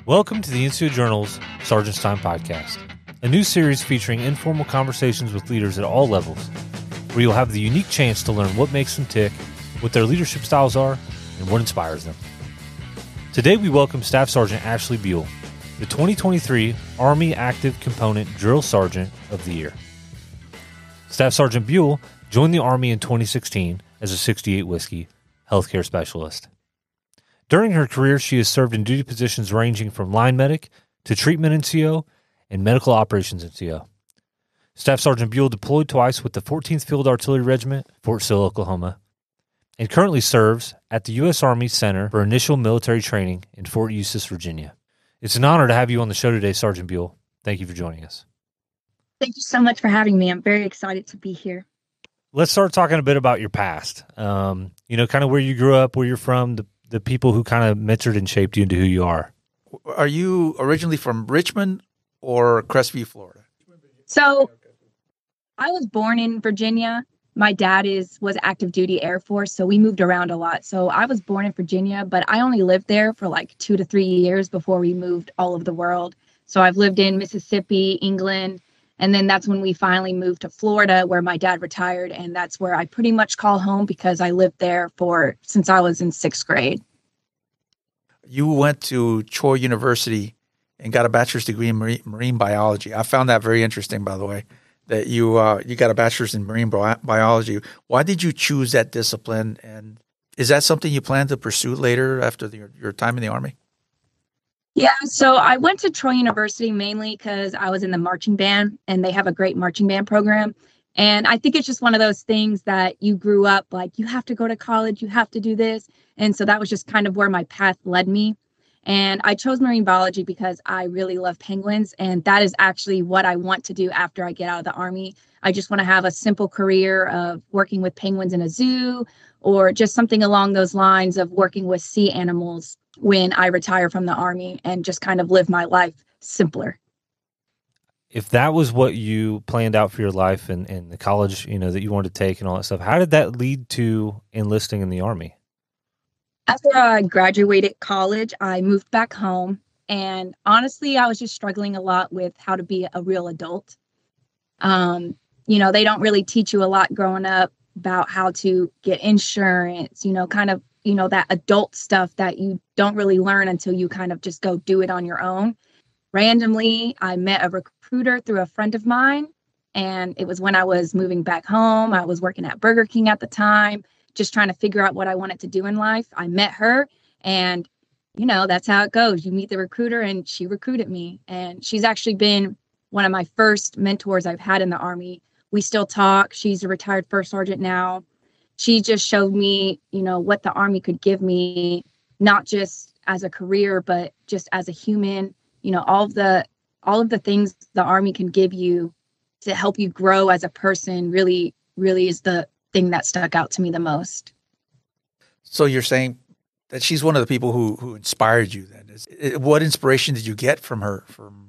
Welcome to the NCO Journal's Sergeant's Time podcast, a new series featuring informal conversations with leaders at all levels, where you'll have the unique chance to learn what makes them tick, what their leadership styles are, and what inspires them. Today we welcome Staff Sergeant Ashley Buell, the 2023 Army Active Component Drill Sergeant of the Year. Staff Sergeant Buell joined the Army in 2016 as a 68 Whiskey healthcare specialist. During her career, she has served in duty positions ranging from line medic to treatment NCO and medical operations NCO. Staff Sergeant Buell deployed twice with the 14th Field Artillery Regiment, Fort Sill, Oklahoma, and currently serves at the U.S. Army Center for Initial Military Training in Fort Eustis, Virginia. It's an honor to have you on the show today, Sergeant Buell. Thank you for joining us. Thank you so much for having me. I'm very excited to be here. Let's start talking a bit about your past. Kind of where you grew up, where you're from, the people who kind of mentored and shaped you into who you are. Are you originally from Richmond or Crestview, Florida? So I was born in Virginia. My dad was active duty Air Force, so we moved around a lot. So I was born in Virginia, but I only lived there for like 2 to 3 years before we moved all over the world. So I've lived in Mississippi, England, and then that's when we finally moved to Florida, where my dad retired. And that's where I pretty much call home because I lived there since I was in 6th grade. You went to Troy University and got a bachelor's degree in marine biology. I found that very interesting, by the way, that you got a bachelor's in marine biology. Why did you choose that discipline? And is that something you plan to pursue later after your time in the Army? Yeah, so I went to Troy University mainly because I was in the marching band, and they have a great marching band program. And I think it's just one of those things that you grew up like, you have to go to college, you have to do this. And so that was just kind of where my path led me. And I chose marine biology because I really love penguins. And that is actually what I want to do after I get out of the Army. I just want to have a simple career of working with penguins in a zoo, or just something along those lines of working with sea animals when I retire from the Army, and just kind of live my life simpler. If that was what you planned out for your life and the college, that you wanted to take and all that stuff, how did that lead to enlisting in the Army? After I graduated college, I moved back home. And honestly, I was just struggling a lot with how to be a real adult. They don't really teach you a lot growing up about how to get insurance, that adult stuff that you don't really learn until you kind of just go do it on your own. Randomly, I met a recruiter through a friend of mine, and it was when I was moving back home. I was working at Burger King at the time, just trying to figure out what I wanted to do in life. I met her, and, that's how it goes. You meet the recruiter, and she recruited me, and she's actually been one of my first mentors I've had in the Army. We still talk. She's a retired first sergeant now. She just showed me, what the Army could give me, not just as a career, but just as a human. All of the things the Army can give you to help you grow as a person really, really is the thing that stuck out to me the most. So you're saying that she's one of the people who inspired you then. What inspiration did you get from her?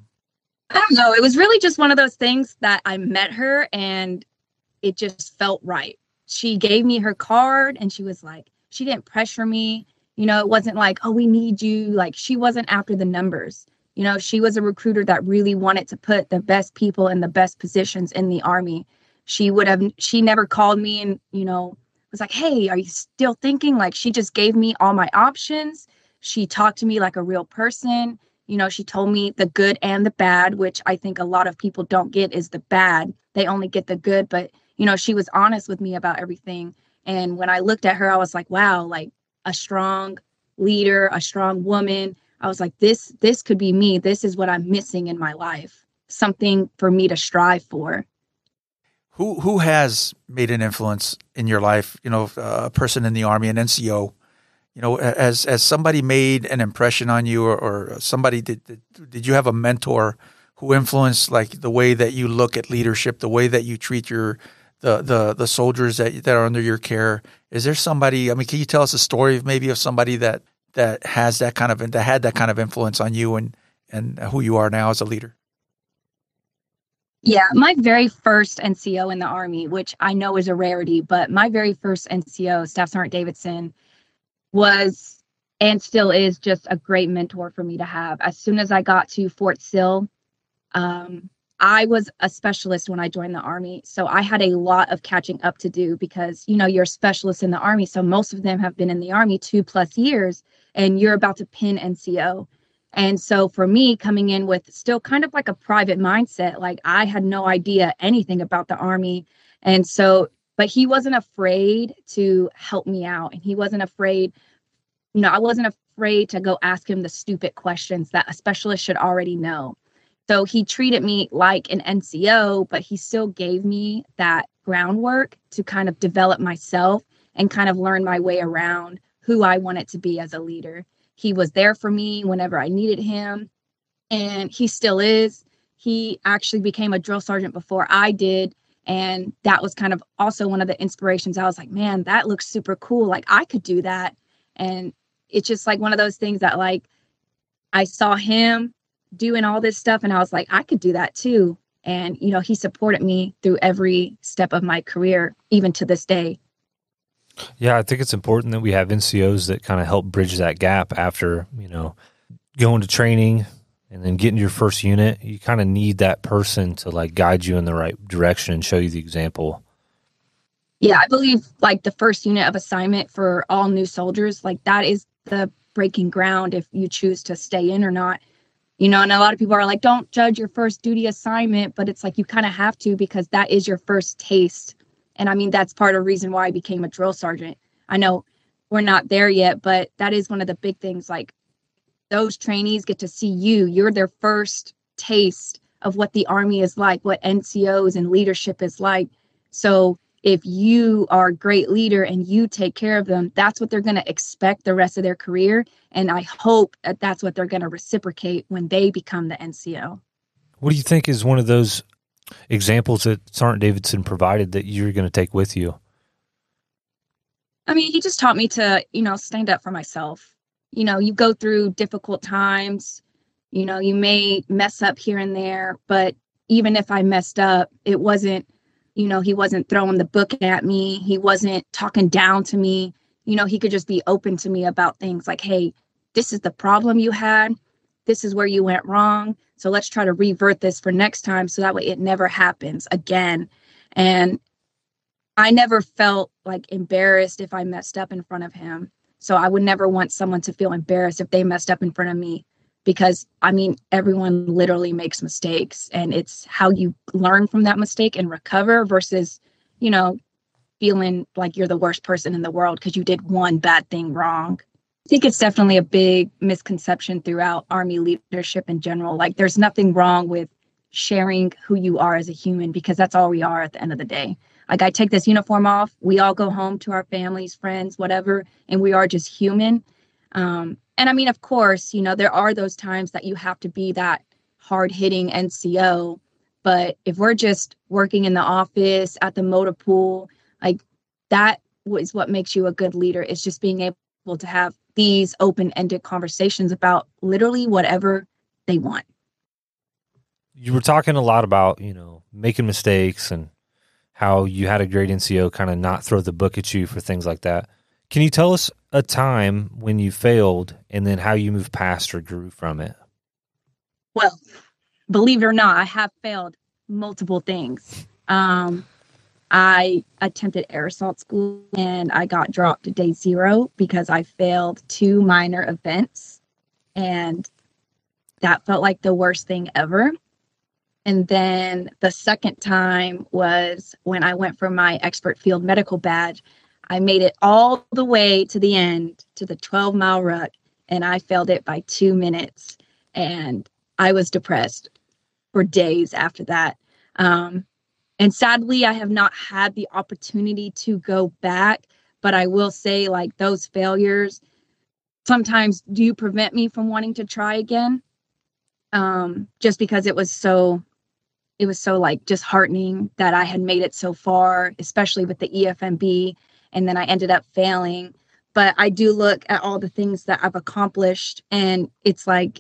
I don't know. It was really just one of those things that I met her and it just felt right. She gave me her card and she was like, she didn't pressure me. It wasn't like, oh, we need you. Like, she wasn't after the numbers. She was a recruiter that really wanted to put the best people in the best positions in the Army. She never called me and, was like, hey, are you still thinking? Like, she just gave me all my options. She talked to me like a real person. She told me the good and the bad, which I think a lot of people don't get is the bad. They only get the good. But, she was honest with me about everything. And when I looked at her, I was like, wow, like a strong leader, a strong woman. I was like, this could be me. This is what I'm missing in my life. Something for me to strive for. Who has made an influence in your life? A person in the Army, an NCO. Has somebody made an impression on you, or somebody did you have a mentor who influenced like the way that you look at leadership, the way that you treat the soldiers that are under your care? Is there somebody? I mean, can you tell us a story of somebody that has that kind of influence on you and who you are now as a leader? Yeah, my very first NCO in the Army, which I know is a rarity, but my very first NCO, Staff Sergeant Davidson, was and still is just a great mentor for me to have. As soon as I got to Fort Sill, I was a specialist when I joined the Army. So I had a lot of catching up to do because, you're a specialist in the Army. So most of them have been in the Army 2+ years and you're about to pin NCO. And so for me, coming in with still kind of like a private mindset, like I had no idea anything about the Army. And so, but he wasn't afraid to help me out. And he wasn't afraid, I wasn't afraid to go ask him the stupid questions that a specialist should already know. So he treated me like an NCO, but he still gave me that groundwork to kind of develop myself and kind of learn my way around who I wanted to be as a leader. He was there for me whenever I needed him, and he still is. He actually became a drill sergeant before I did, and that was kind of also one of the inspirations. I was like, man, that looks super cool. Like I could do that. And it's just like one of those things that like I saw him doing all this stuff and I was like, I could do that too. And, he supported me through every step of my career, even to this day. Yeah, I think it's important that we have NCOs that kind of help bridge that gap after, going to training and then getting to your first unit. You kind of need that person to like guide you in the right direction and show you the example. Yeah, I believe like the first unit of assignment for all new soldiers, like that is the breaking ground if you choose to stay in or not. And a lot of people are like, don't judge your first duty assignment, but it's like you kind of have to because that is your first taste. And I mean, that's part of the reason why I became a drill sergeant. I know we're not there yet, but that is one of the big things. Like those trainees get to see you. You're their first taste of what the Army is like, what NCOs and leadership is like. So if you are a great leader and you take care of them, that's what they're going to expect the rest of their career. And I hope that that's what they're going to reciprocate when they become the NCO. What do you think is one of those examples that Sergeant Davidson provided that you're going to take with you? I mean, he just taught me to, stand up for myself. You go through difficult times, you may mess up here and there, but even if I messed up, it wasn't, he wasn't throwing the book at me. He wasn't talking down to me. He could just be open to me about things like, hey, this is the problem you had. This is where you went wrong. So let's try to revert this for next time. So that way it never happens again. And I never felt like embarrassed if I messed up in front of him. So I would never want someone to feel embarrassed if they messed up in front of me. Because, I mean, everyone literally makes mistakes and it's how you learn from that mistake and recover versus, feeling like you're the worst person in the world because you did one bad thing wrong. I think it's definitely a big misconception throughout Army leadership in general. Like there's nothing wrong with sharing who you are as a human because that's all we are at the end of the day. Like I take this uniform off, we all go home to our families, friends, whatever, and we are just human. And I mean, of course, there are those times that you have to be that hard-hitting NCO. But if we're just working in the office, at the motor pool, like that is what makes you a good leader. It's just being able to have these open-ended conversations about literally whatever they want. You were talking a lot about, making mistakes and how you had a great NCO kind of not throw the book at you for things like that. Can you tell us a time when you failed and then how you moved past or grew from it? Well, believe it or not, I have failed multiple things. I attempted air assault school and I got dropped to day 0 because I failed 2 minor events. And that felt like the worst thing ever. And then the second time was when I went for my expert field medical badge. I made it all the way to the end, to the 12-mile ruck, and I failed it by 2 minutes. And I was depressed for days after that. And sadly, I have not had the opportunity to go back. But I will say, like, those failures sometimes do prevent me from wanting to try again. Just because it was so like disheartening that I had made it so far, especially with the EFMB. And then I ended up failing. But I do look at all the things that I've accomplished. And it's like,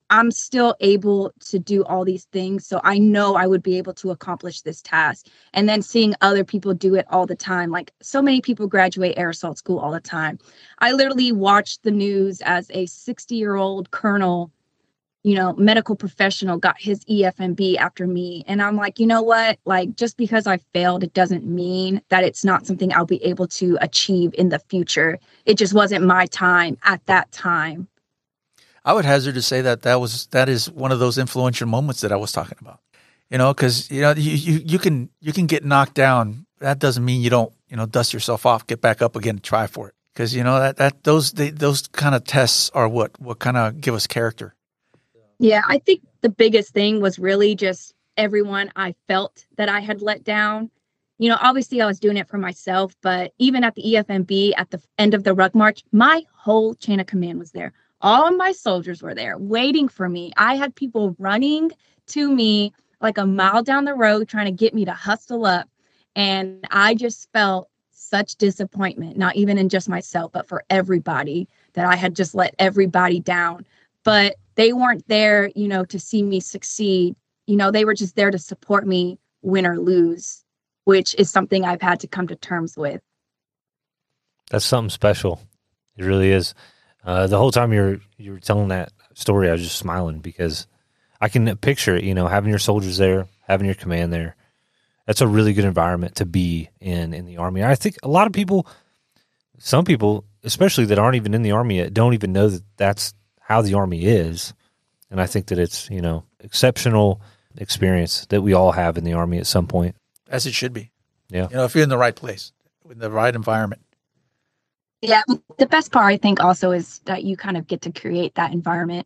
I'm still able to do all these things. So I know I would be able to accomplish this task. And then seeing other people do it all the time, like so many people graduate air assault school all the time. I literally watched the news as a 60-year-old colonel, medical professional got his EFMB after me. And I'm like, you know what? Like, just because I failed, it doesn't mean that it's not something I'll be able to achieve in the future. It just wasn't my time at that time. I would hazard to say that is one of those influential moments that I was talking about. Because you can get knocked down. That doesn't mean you don't dust yourself off, get back up again, and try for it. Because those kind of tests are what kind of give us character. Yeah, I think the biggest thing was really just everyone I felt that I had let down. Obviously I was doing it for myself, but even at the EFMB at the end of the ruck march, my whole chain of command was there. All of my soldiers were there waiting for me. I had people running to me like a mile down the road trying to get me to hustle up. And I just felt such disappointment, not even in just myself, but for everybody, that I had just let everybody down. But they weren't there, to see me succeed. They were just there to support me, win or lose, which is something I've had to come to terms with. That's something special. It really is. The whole time you were telling that story, I was just smiling because I can picture it, having your soldiers there, having your command there. That's a really good environment to be in the Army. I think a lot of people, some people, especially that aren't even in the Army yet, don't even know that that's how the Army is. And I think that it's, exceptional experience that we all have in the Army at some point. As it should be. Yeah. If you're in the right place, in the right environment. Yeah, the best part, I think, also is that you kind of get to create that environment.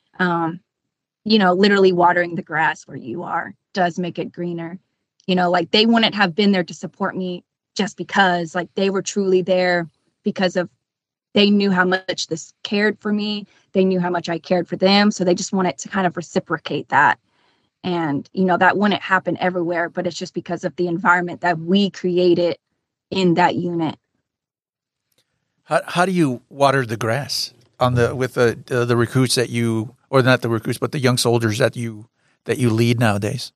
Literally watering the grass where you are does make it greener. Like they wouldn't have been there to support me just because, like, they were truly there because of they knew how much this cared for me. They knew how much I cared for them. So they just wanted to kind of reciprocate that. And, that wouldn't happen everywhere, but it's just because of the environment that we created in that unit. How do you water the grass with the recruits that you, or not the recruits, but the young soldiers that you lead nowadays?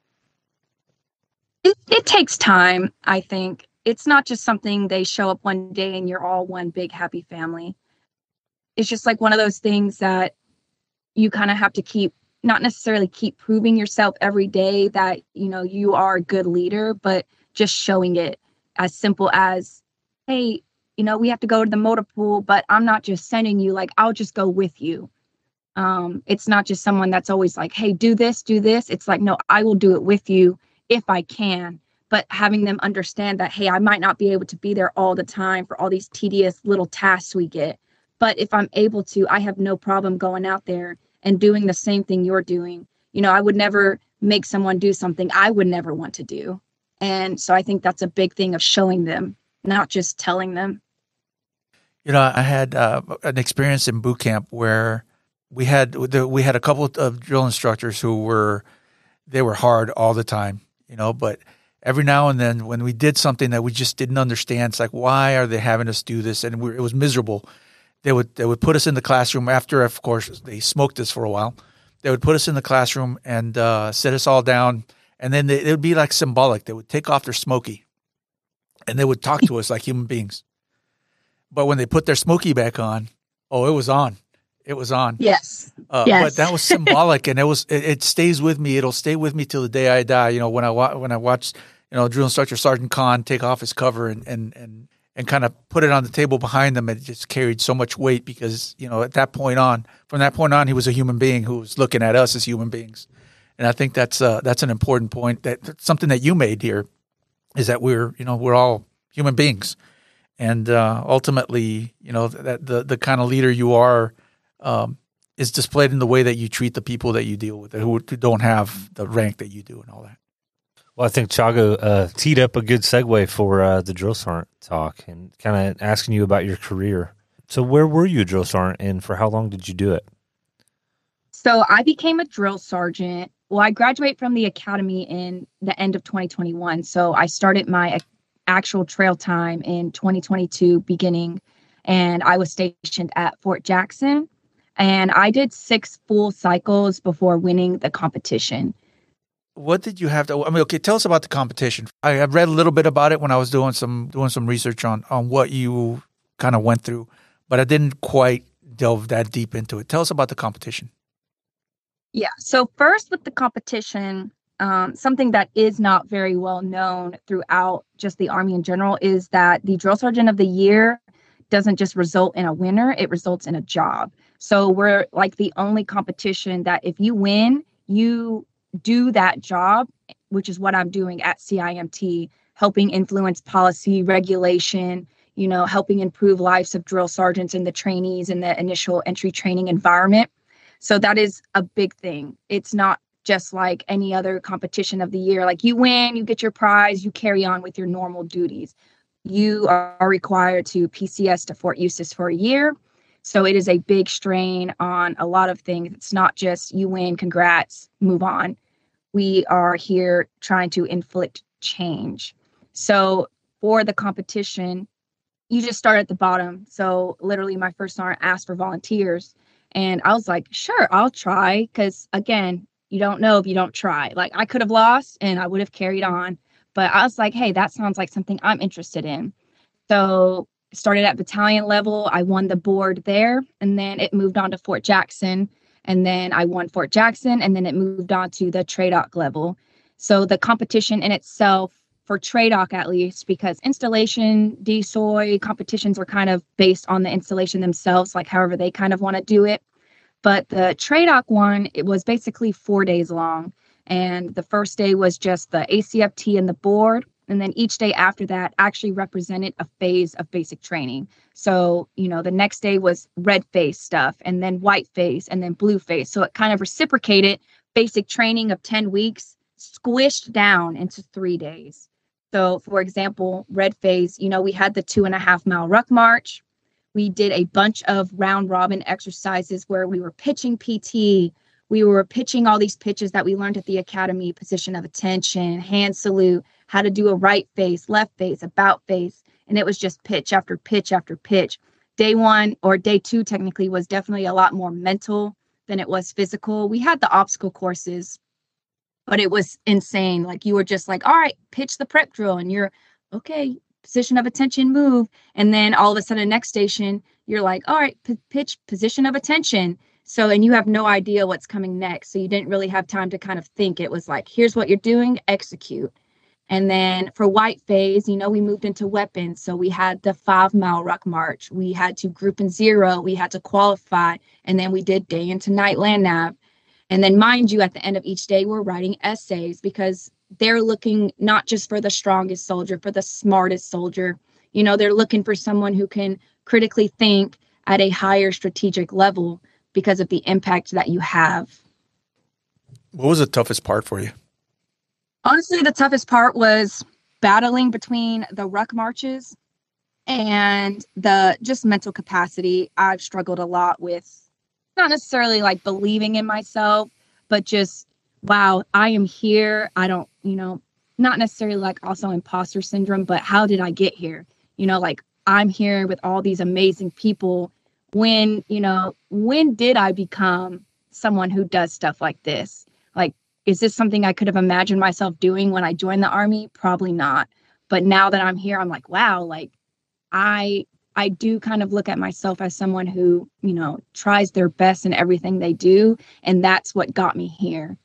It takes time, I think. It's not just something they show up one day and you're all one big happy family. It's just like one of those things that you kind of have to not necessarily keep proving yourself every day that, you are a good leader, but just showing it as simple as, hey, we have to go to the motor pool, but I'm not just sending you, like, I'll just go with you. It's not just someone that's always like, hey, do this. It's like, no, I will do it with you if I can. But having them understand that, hey, I might not be able to be there all the time for all these tedious little tasks we get. But if I'm able to, I have no problem going out there and doing the same thing you're doing. I would never make someone do something I would never want to do. And so I think that's a big thing of showing them, not just telling them. I had an experience in boot camp where we had a couple of drill instructors who were hard all the time, but every now and then when we did something that we just didn't understand, it's like, why are they having us do this? And it was miserable. They would put us in the classroom after, of course, they smoked us for a while. They would put us in the classroom and sit us all down, and then it would be like symbolic. They would take off their smoky, and they would talk to us like human beings. But when they put their smoky back on, it was on. It was on. Yes. Yes. But that was symbolic, and it stays with me. It'll stay with me till the day I die. When I watched drill instructor Sergeant Kahn take off his cover and kind of put it on the table behind them, it just carried so much weight because from that point on, he was a human being who was looking at us as human beings, and I think that's an important point. That's something that you made here, is that we're all human beings. And ultimately, that the kind of leader you are is displayed in the way that you treat the people that you deal with, who don't have the rank that you do and all that. Well, I think Chago teed up a good segue for the drill sergeant talk and kind of asking you about your career. So where were you a drill sergeant, and for how long did you do it? So I became a drill sergeant. Well, I graduated from the academy in the end of 2021. So I started my actual trail time in 2022 beginning, and I was stationed at Fort Jackson. And I did 6 full cycles before winning the competition. What did you have to? I mean, okay, tell us about the competition. I read a little bit about it when I was doing some research on what you kind of went through, but I didn't quite delve that deep into it. Tell us about the competition. Yeah. So first with the competition, something that is not very well known throughout just the Army in general is that the Drill Sergeant of the Year doesn't just result in a winner, it results in a job. So we're like the only competition that if you win, you do that job, which is what I'm doing at CIMT, helping influence policy, regulation, helping improve lives of drill sergeants and the trainees in the initial entry training environment. So that is a big thing. It's not just like any other competition of the year. Like you win, you get your prize, you carry on with your normal duties. You are required to PCS to Fort Eustis for a year. So it is a big strain on a lot of things. It's not just you win, congrats, move on. We are here trying to inflict change. So for the competition, you just start at the bottom. So literally my first sergeant asked for volunteers. And I was like, sure, I'll try. Because again, you don't know if you don't try. Like I could have lost and I would have carried on. But I was like, hey, that sounds like something I'm interested in. So started at battalion level. I won the board there. And then it moved on to Fort Jackson. And then I won Fort Jackson. And then it moved on to the TRADOC level. So the competition in itself, for TRADOC at least, because installation, DSOI competitions are kind of based on the installation themselves, like however they kind of want to do it. But the TRADOC one, it was basically 4 days long. And the first day was just the ACFT and the board. And then each day after that actually represented a phase of basic training. So, the next day was red phase stuff, and then white phase, and then blue phase. So it kind of reciprocated basic training of 10 weeks, squished down into 3 days. So, for example, red phase, we had the 2.5 mile ruck march. We did a bunch of round robin exercises where we were pitching PT. We were pitching all these pitches that we learned at the academy: position of attention, hand salute, how to do a right face, left face, about face. And it was just pitch after pitch after pitch. Day 1 or day 2 technically was definitely a lot more mental than it was physical. We had the obstacle courses, but it was insane. Like you were just like, all right, pitch the prep drill, and you're okay, position of attention, move. And then all of a sudden next station, you're like, all right, pitch position of attention. So, and you have no idea what's coming next. So you didn't really have time to kind of think. It was like, here's what you're doing, execute. And then for white phase, we moved into weapons. So we had the 5 mile ruck march. We had to group in 0. We had to qualify. And then we did day into night land nav. And then mind you, at the end of each day, we're writing essays because they're looking not just for the strongest soldier, for the smartest soldier. They're looking for someone who can critically think at a higher strategic level because of the impact that you have. What was the toughest part for you? Honestly, the toughest part was battling between the ruck marches and the just mental capacity. I've struggled a lot with not necessarily like believing in myself, but just, wow, I am here. I don't, not necessarily like also imposter syndrome, but how did I get here? Like I'm here with all these amazing people. When did I become someone who does stuff like this? Like, is this something I could have imagined myself doing when I joined the Army? Probably not. But now that I'm here, I'm like, wow, like I do kind of look at myself as someone who, tries their best in everything they do. And that's what got me here.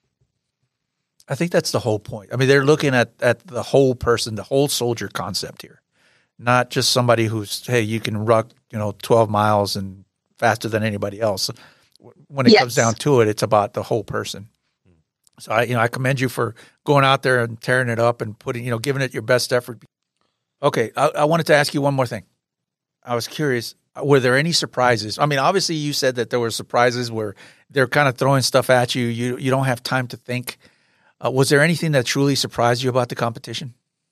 I think that's the whole point. I mean, they're looking at the whole person, the whole soldier concept here, not just somebody who's, hey, you can ruck, 12 miles and faster than anybody else. When it comes down to it, it's about the whole person. So I commend you for going out there and tearing it up and putting, giving it your best effort. Okay. I wanted to ask you one more thing. I was curious, were there any surprises? I mean, obviously you said that there were surprises where they're kind of throwing stuff at you. You don't have time to think. Was there anything that truly surprised you about the competition?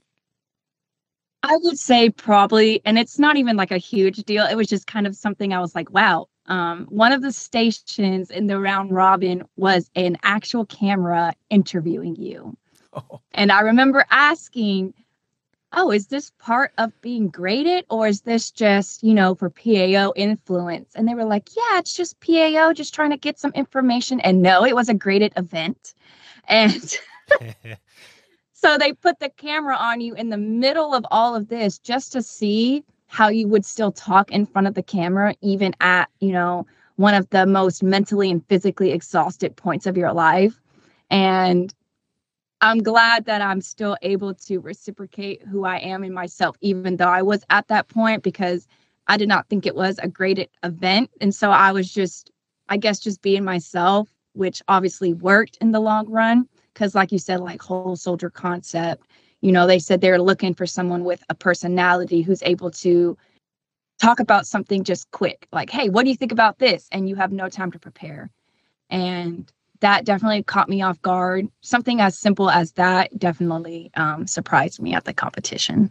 I would say probably, and it's not even like a huge deal. It was just kind of something I was like, wow. One of the stations in the round robin was an actual camera interviewing you. Oh. And I remember asking, oh, is this part of being graded, or is this just, for PAO influence? And they were like, yeah, it's just PAO, just trying to get some information. And no, it was a graded event. And so they put the camera on you in the middle of all of this just to see how you would still talk in front of the camera, even at, one of the most mentally and physically exhausted points of your life. And I'm glad that I'm still able to reciprocate who I am in myself, even though I was at that point, because I did not think it was a graded event. And so I was just being myself, which obviously worked in the long run. Because like you said, like whole soldier concept, they said they're looking for someone with a personality who's able to talk about something just quick. Like, hey, what do you think about this? And you have no time to prepare. And that definitely caught me off guard. Something as simple as that definitely surprised me at the competition.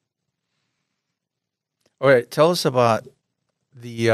All right. Tell us about the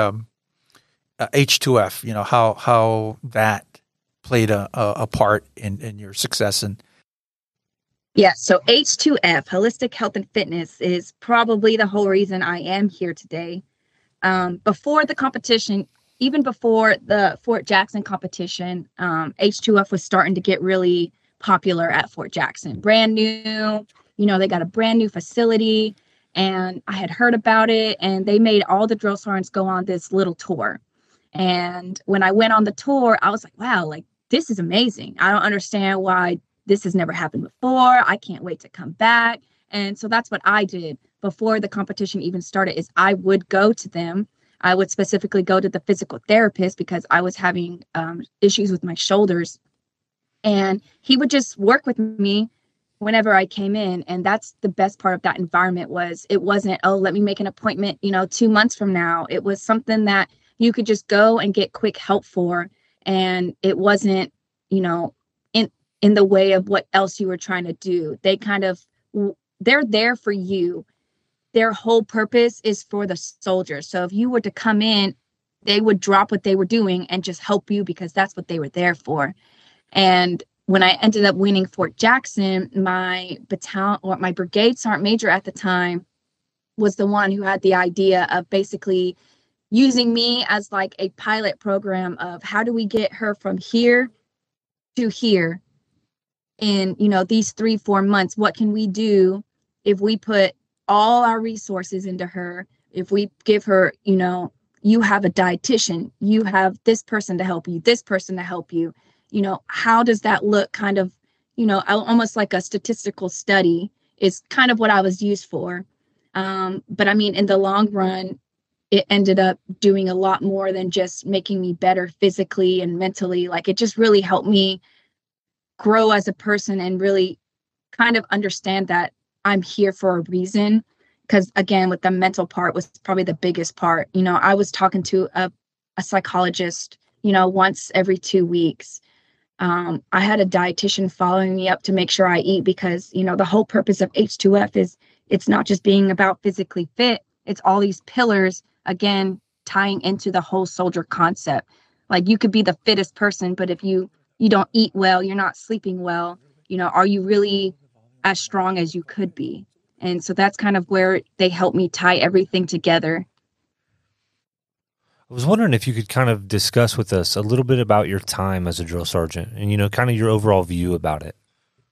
H2F, how that played a part in your success. And yeah, so H2F, Holistic Health and Fitness, is probably the whole reason I am here today. Before the competition, even before the Fort Jackson competition, H2F was starting to get really popular at Fort Jackson. Brand new, they got a brand new facility, and I had heard about it, and they made all the drill sergeants go on this little tour. And when I went on the tour, I was like, wow, like, this is amazing. I don't understand why this has never happened before. I can't wait to come back. And so that's what I did before the competition even started, is I would go to them. I would specifically go to the physical therapist because I was having issues with my shoulders. And he would just work with me whenever I came in. And that's the best part of that environment. Was it wasn't, oh, let me make an appointment, 2 months from now. It was something that you could just go and get quick help for. And it wasn't, in the way of what else you were trying to do. They're there for you. Their whole purpose is for the soldiers. So if you were to come in, they would drop what they were doing and just help you, because that's what they were there for. And when I ended up winning Fort Jackson, my battalion, or my brigade sergeant major at the time, was the one who had the idea of basically using me as like a pilot program of how do we get her from here to here in, these 3-4 months. What can we do if we put all our resources into her? If we give her, you have a dietitian, you have this person to help you, this person to help you, how does that look? Kind of, almost like a statistical study is kind of what I was used for. But I mean, in the long run, it ended up doing a lot more than just making me better physically and mentally. Like, it just really helped me grow as a person and really kind of understand that I'm here for a reason. Because again, with the mental part was probably the biggest part. I was talking to a psychologist, once every 2 weeks. I had a dietitian following me up to make sure I eat, because, the whole purpose of H2F is it's not just being about physically fit. It's all these pillars, again, tying into the whole soldier concept. Like, you could be the fittest person, but if you don't eat well, you're not sleeping well, are you really as strong as you could be? And so that's kind of where they help me tie everything together. I was wondering if you could kind of discuss with us a little bit about your time as a drill sergeant and, kind of your overall view about it.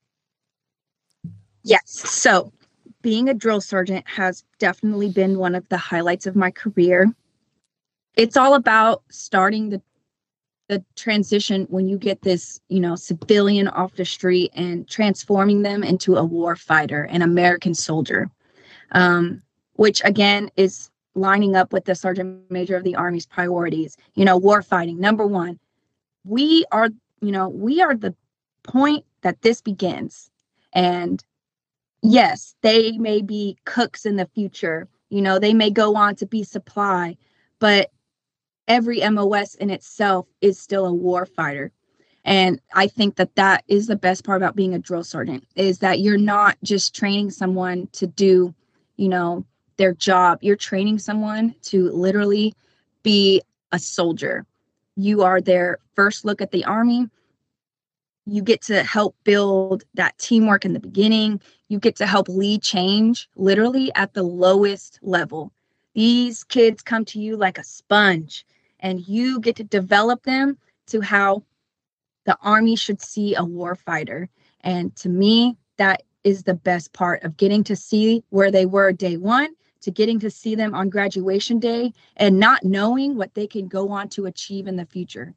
Yes. So being a drill sergeant has definitely been one of the highlights of my career. It's all about starting the transition when you get this, civilian off the street and transforming them into a war fighter, an American soldier, which again is lining up with the Sergeant Major of the Army's priorities. War fighting, number one. We are the point that this begins. And yes, they may be cooks in the future. They may go on to be supply, but every MOS in itself is still a war fighter. And I think that is the best part about being a drill sergeant, is that you're not just training someone to do, their job. You're training someone to literally be a soldier. You are their first look at the Army. You get to help build that teamwork in the beginning. You get to help lead change literally at the lowest level. These kids come to you like a sponge, and you get to develop them to how the Army should see a warfighter. And to me, that is the best part of getting to see where they were day one to getting to see them on graduation day and not knowing what they can go on to achieve in the future.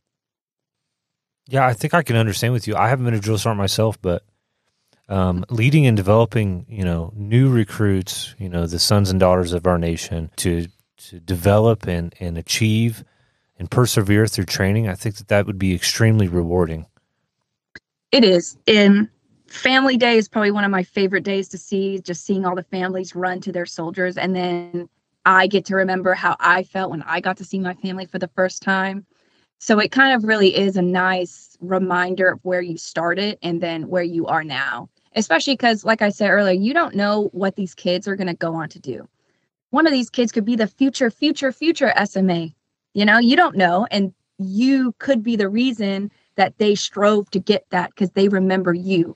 Yeah, I think I can understand with you. I haven't been a drill sergeant myself, but leading and developing, new recruits, the sons and daughters of our nation to develop and achieve and persevere through training, I think that would be extremely rewarding. It is. And Family Day is probably one of my favorite days to see, just seeing all the families run to their soldiers. And then I get to remember how I felt when I got to see my family for the first time. So it kind of really is a nice reminder of where you started and then where you are now, especially because, like I said earlier, you don't know what these kids are going to go on to do. One of these kids could be the future SMA. You don't know. And you could be the reason that they strove to get that because they remember you.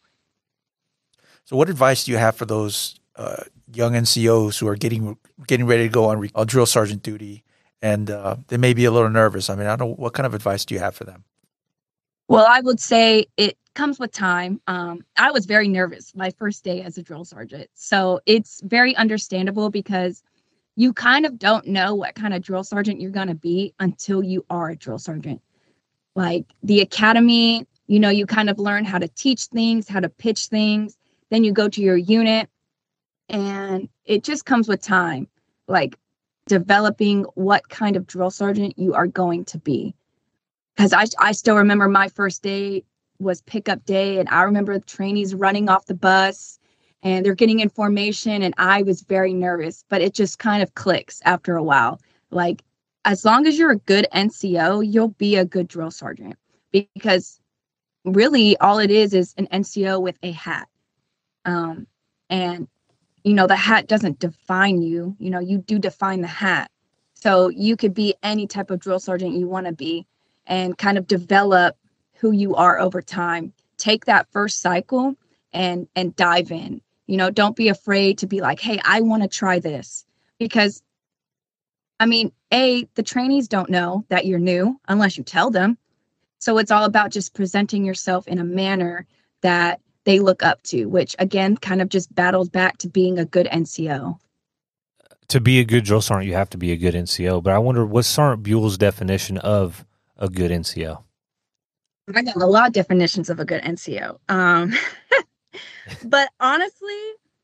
So what advice do you have for those young NCOs who are getting ready to go on drill sergeant duty? And they may be a little nervous. I mean, I don't know, what kind of advice do you have for them? Well, I would say it comes with time. I was very nervous my first day as a drill sergeant. So it's very understandable because you kind of don't know what kind of drill sergeant you're going to be until you are a drill sergeant. Like the academy, you kind of learn how to teach things, how to pitch things. Then you go to your unit and it just comes with time. Like developing what kind of drill sergeant you are going to be. Because I still remember my first day was pickup day, and I remember the trainees running off the bus and they're getting in formation, and I was very nervous, but it just kind of clicks after a while. Like, as long as you're a good NCO, you'll be a good drill sergeant, because really all it is an NCO with a hat. And the hat doesn't define you. You do define the hat. So you could be any type of drill sergeant you want to be and kind of develop who you are over time. Take that first cycle and dive in. Don't be afraid to be like, hey, I want to try this. Because, the trainees don't know that you're new unless you tell them. So it's all about just presenting yourself in a manner that they look up to, which again kind of just battles back to being a good NCO. To be a good drill sergeant, you have to be a good NCO. But I wonder, what's Sergeant Buell's definition of a good NCO? I got a lot of definitions of a good NCO. But honestly,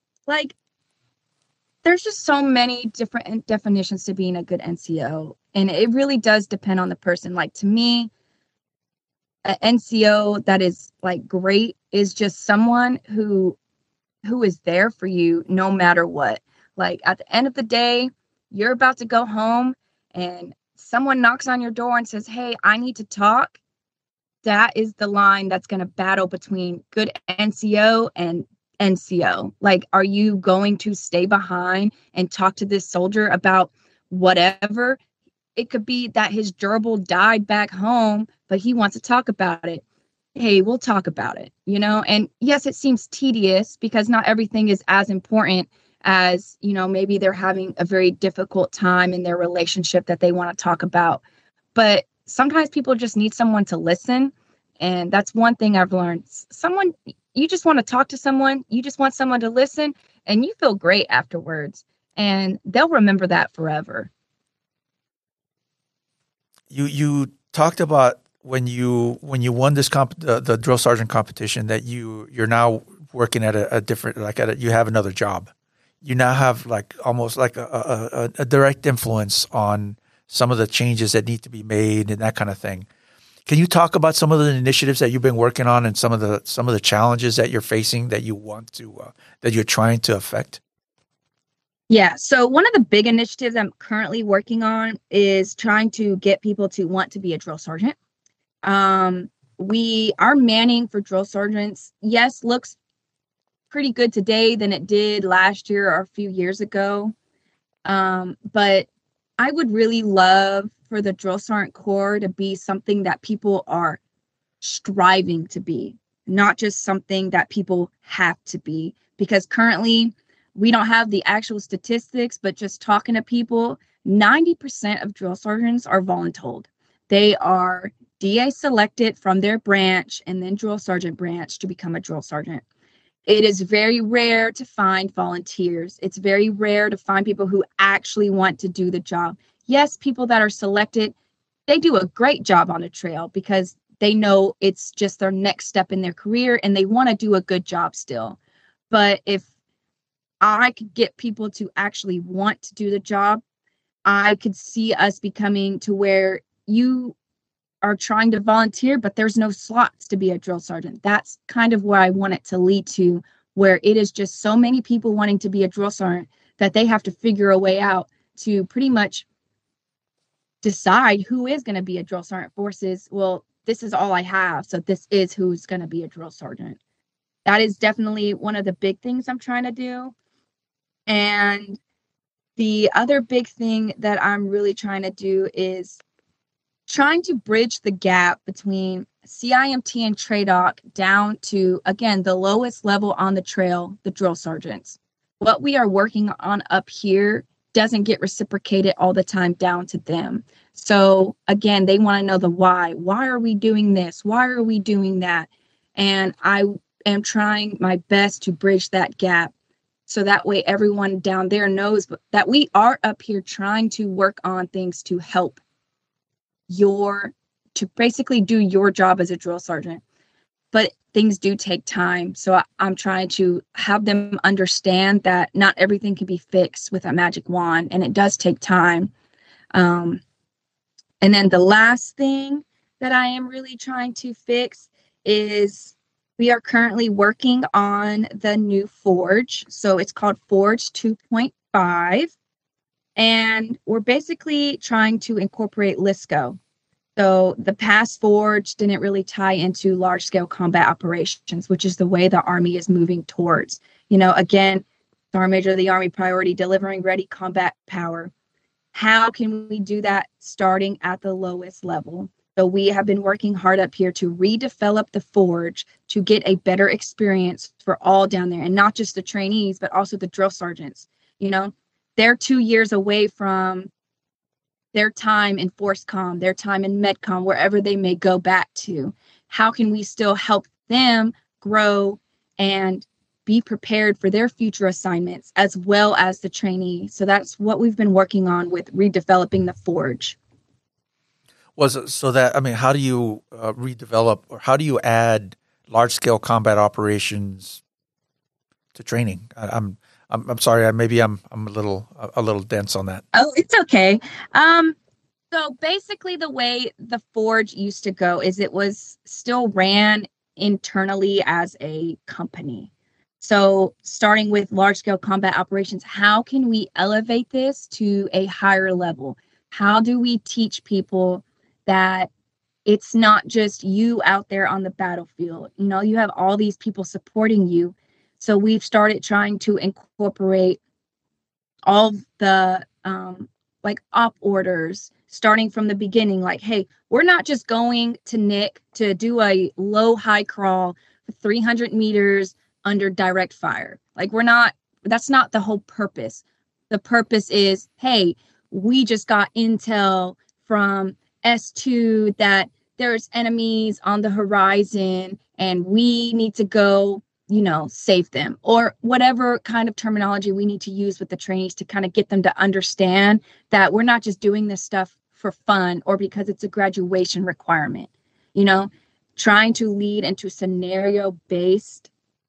there's just so many different definitions to being a good NCO. And it really does depend on the person. Like, to me, an NCO that is great is just someone who is there for you no matter what. Like, at the end of the day, you're about to go home and someone knocks on your door and says, hey, I need to talk. That is the line that's going to battle between good NCO and NCO. Like, are you going to stay behind and talk to this soldier about whatever? It could be that his gerbil died back home, but he wants to talk about it. Hey, we'll talk about it, And yes, it seems tedious because not everything is as important as, maybe they're having a very difficult time in their relationship that they want to talk about. But sometimes people just need someone to listen. And that's one thing I've learned. You just want to talk to someone. You just want someone to listen, and you feel great afterwards. And they'll remember that forever. You talked about when you won this the drill sergeant competition that you're now working at a different, you have another job. You now have almost a direct influence on some of the changes that need to be made and that kind of thing. Can you talk about some of the initiatives that you've been working on and some of the challenges that you're facing that you want to that you're trying to affect? Yeah. So one of the big initiatives I'm currently working on is trying to get people to want to be a drill sergeant. Our manning for drill sergeants, yes, looks pretty good today than it did last year or a few years ago. But I would really love for the drill sergeant corps to be something that people are striving to be, not just something that people have to be. Because currently, we don't have the actual statistics, but just talking to people, 90% of drill sergeants are voluntold. They are DA selected from their branch and then drill sergeant branch to become a drill sergeant. It is very rare to find volunteers. It's very rare to find people who actually want to do the job. Yes, people that are selected, they do a great job on a trail because they know it's just their next step in their career and they want to do a good job still. But if I could get people to actually want to do the job, I could see us becoming to where you are trying to volunteer, but there's no slots to be a drill sergeant. That's kind of where I want it to lead to, where it is just so many people wanting to be a drill sergeant that they have to figure a way out to pretty much decide who is going to be a drill sergeant versus, well, this is all I have, so this is who's going to be a drill sergeant. That is definitely one of the big things I'm trying to do. And the other big thing that I'm really trying to do is trying to bridge the gap between CIMT and TRADOC down to, again, the lowest level on the trail, the drill sergeants. What we are working on up here doesn't get reciprocated all the time down to them. So again, they want to know the why. Why are we doing this? Why are we doing that? And I am trying my best to bridge that gap. So that way everyone down there knows that we are up here trying to work on things to help to basically do your job as a drill sergeant. But things do take time. So I'm trying to have them understand that not everything can be fixed with a magic wand, and it does take time. And then the last thing that I am really trying to fix is we are currently working on the new Forge. So it's called Forge 2.5. And we're basically trying to incorporate LSCO. So the past Forge didn't really tie into large-scale combat operations, which is the way the Army is moving towards. Again, Sergeant Major of the Army priority, delivering ready combat power. How can we do that starting at the lowest level? So we have been working hard up here to redevelop the Forge to get a better experience for all down there, and not just the trainees, but also the drill sergeants. They're 2 years away from their time in FORCECOM, their time in MedCom, wherever they may go back to. How can we still help them grow and be prepared for their future assignments as well as the trainee? So that's what we've been working on with redeveloping the Forge. How do you redevelop, or how do you add large-scale combat operations to training? I'm sorry. I'm a little dense on that. Oh, it's okay. So basically, the way the Forge used to go is it was still ran internally as a company. So starting with large-scale combat operations, how can we elevate this to a higher level? How do we teach people that it's not just you out there on the battlefield? You have all these people supporting you. So we've started trying to incorporate all the op orders, starting from the beginning. Like, hey, we're not just going to Nick to do a low-high crawl for 300 meters under direct fire. That's not the whole purpose. The purpose is, hey, we just got intel from S2 that there's enemies on the horizon and we need to go save them, or whatever kind of terminology we need to use with the trainees to kind of get them to understand that we're not just doing this stuff for fun or because it's a graduation requirement. Trying to lead into scenario-based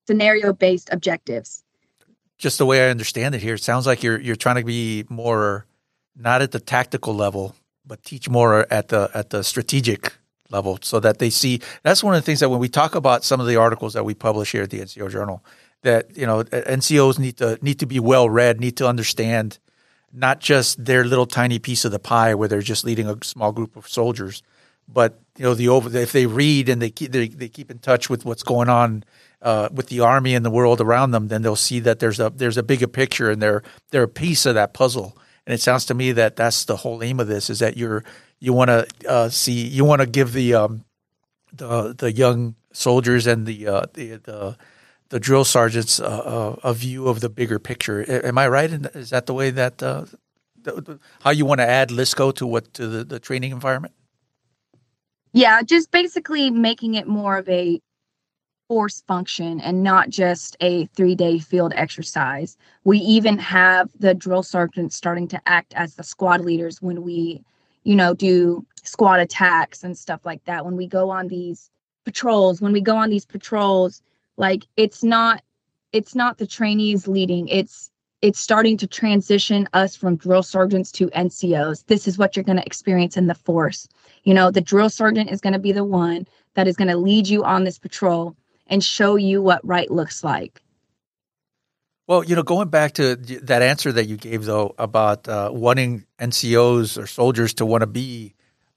objectives. Just the way I understand it here, it sounds like you're trying to be more not at the tactical level, but teach more at the strategic level, so that they see. That's one of the things that when we talk about some of the articles that we publish here at the NCO Journal, that NCOs need to be well read, need to understand not just their little tiny piece of the pie where they're just leading a small group of soldiers, but if they read and they keep in touch with what's going on with the Army and the world around them, then they'll see that there's a bigger picture and they're a piece of that puzzle. And it sounds to me that that's the whole aim of this, is that you want to give the the young soldiers and the drill sergeants a view of the bigger picture. Am I right? Is that the way that how you want to add LSCO to the training environment? Yeah, just basically making it more of a force function and not just a 3-day field exercise. We even have the drill sergeants starting to act as the squad leaders when we, do squad attacks and stuff like that. When we go on these patrols, like it's not the trainees leading. It's starting to transition us from drill sergeants to NCOs. This is what you're going to experience in the force. The drill sergeant is going to be the one that is going to lead you on this patrol and show you what right looks like. Well, going back to that answer that you gave, though, about wanting NCOs or soldiers to want to be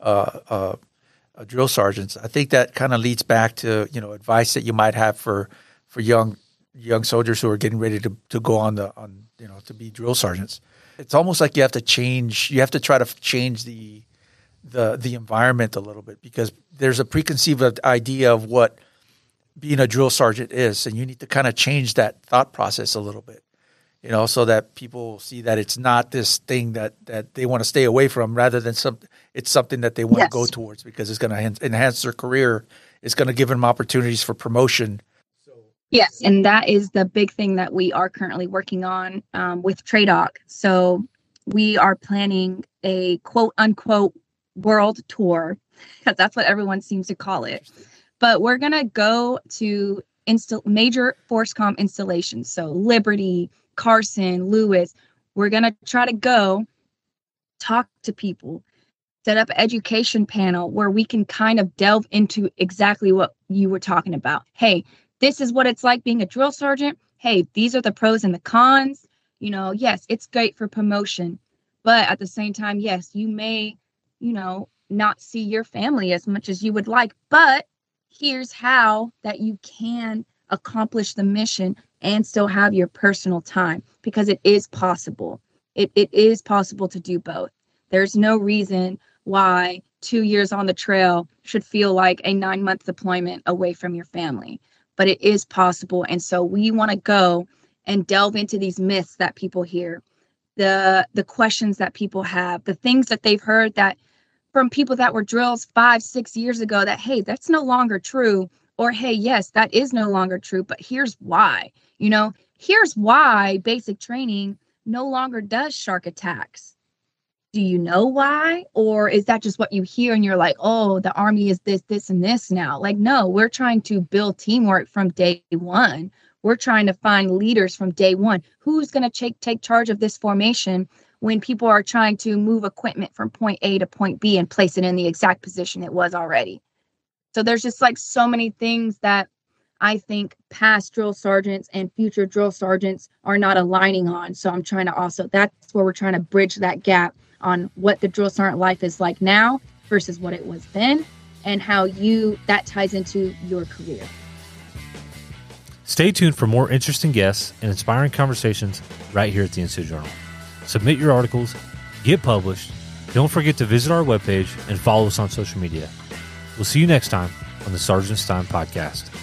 drill sergeants, I think that kind of leads back to, advice that you might have for young soldiers who are getting ready to go on to be drill sergeants. It's almost like you have to try to change the environment a little bit, because there's a preconceived idea of what being a drill sergeant is, and you need to kind of change that thought process a little bit, so that people see that it's not this thing that they want to stay away from, rather than it's something that they want to go towards, because it's going to enhance their career. It's going to give them opportunities for promotion. Yes, and that is the big thing that we are currently working on with TRADOC. So we are planning a quote-unquote world tour, because that's what everyone seems to call it. But we're going to go to major FORSCOM installations. So Liberty, Carson, Lewis. We're going to try to go talk to people, set up an education panel where we can kind of delve into exactly what you were talking about. Hey, this is what it's like being a drill sergeant. Hey, these are the pros and the cons. Yes, it's great for promotion. But at the same time, yes, you may, not see your family as much as you would like. But here's how that you can accomplish the mission and still have your personal time, because it is possible. It is possible to do both. There's no reason why 2 years on the trail should feel like a 9-month deployment away from your family. But it is possible. And so we want to go and delve into these myths that people hear, the questions that people have, the things that they've heard that from people that were drills 5-6 years ago, that, hey, that's no longer true. Or, hey, yes, that is no longer true, but here's why. Here's why basic training no longer does shark attacks. Do you know why? Or is that just what you hear and you're like, oh, the Army is this, and this now? Like, no, we're trying to build teamwork from day one. We're trying to find leaders from day one. Who's going to take charge of this formation when people are trying to move equipment from point A to point B and place it in the exact position it was already? So there's just like so many things that I think past drill sergeants and future drill sergeants are not aligning on. So I'm trying to that's where we're trying to bridge that gap on what the drill sergeant life is like now versus what it was then, and how that ties into your career. Stay tuned for more interesting guests and inspiring conversations right here at the NCO Journal. Submit your articles, get published. Don't forget to visit our webpage and follow us on social media. We'll see you next time on the Sergeant's Time Podcast.